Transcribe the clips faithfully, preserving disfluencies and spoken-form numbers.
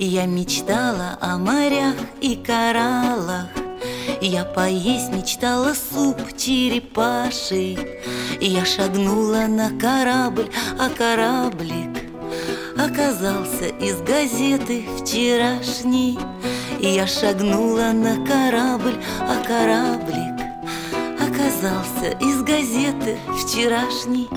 Я мечтала о морях и кораллах, я поесть мечтала суп черепаший. Я шагнула на корабль, а кораблик оказался из газеты вчерашней. Я шагнула на корабль, а кораблик оказался из газеты вчерашней.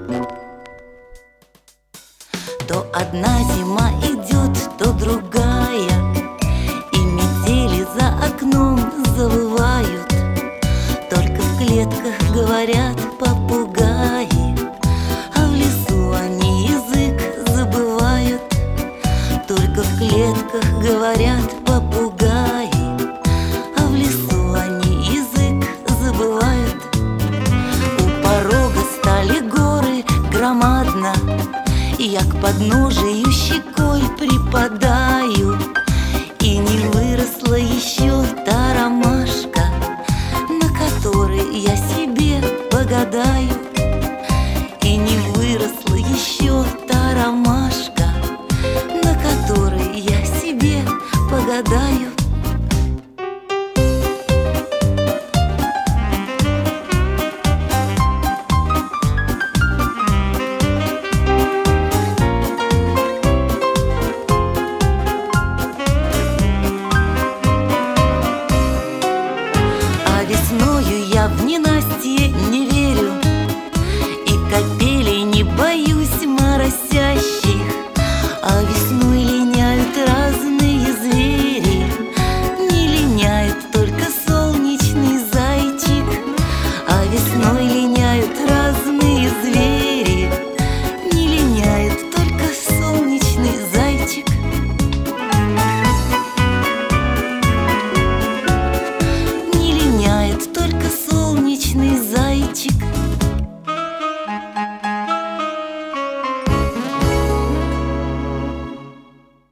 То одна зима идет, то другая, и метели за окном завывают. Только в клетках говорят попугаи, а в лесу они язык забывают. Только в клетках говорят попугаи, а в лесу они язык забывают. У порога стали горы громадно, я к подножию щекой припадаю, и не выросла еще та ромашка, на которой я себе погадаю. И не выросла еще та ромашка, на которой я себе погадаю. Весною я в ненастье